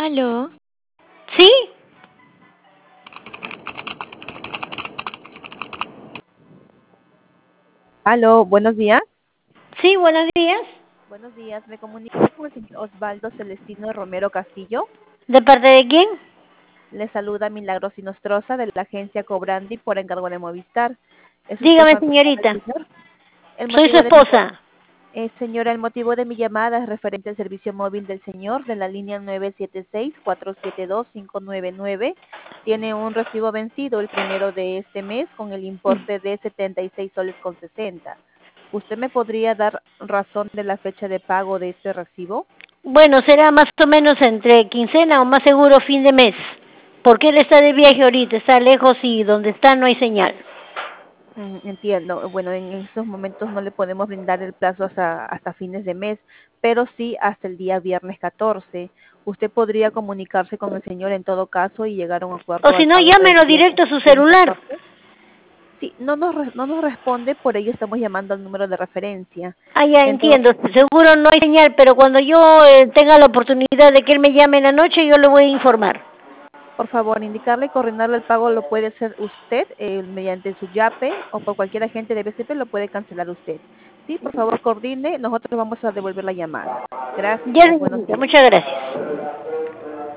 ¿Aló? ¿Sí? Aló, buenos días. Sí, buenos días. Buenos días, me comunico con el señor Osvaldo Celestino Romero Castillo. ¿De parte de quién? Le saluda Milagros Sinostroza de la agencia Cobrandi por encargo de Movistar. ¿Es usted Dígame, familiar del señorita. señor? El Soy su motivo de mi, esposa. señora, el motivo de mi llamada es referente al servicio móvil del señor de la línea 976-472-599. Tiene un recibo vencido el primero de este mes con el importe de 76 soles con 60. ¿Usted me podría dar razón de la fecha de pago de este recibo? Bueno, será más o menos entre quincena o más seguro fin de mes. Porque él está de viaje ahorita, está lejos y donde está no hay señal. Entiendo. Bueno, en esos momentos no le podemos brindar el plazo hasta fines de mes, pero sí hasta el día viernes 14. Usted podría comunicarse con el señor en todo caso y llegar a un O acuerdo si al no, pago del llámelo directo a su viernes celular. 14. Sí, no nos responde, por ello estamos llamando al número de referencia. Ah, ya En todo, entiendo. Seguro no hay señal, pero cuando yo tenga la oportunidad de que él me llame en la noche, yo le voy a informar. por favor, indicarle y coordinarle el pago lo puede hacer usted mediante su YAPE o por cualquier agente de BCP lo puede cancelar usted. Sí, por favor, coordine, nosotros vamos a devolver la llamada. Ya, Gracias, buenos señorita, días. muchas gracias.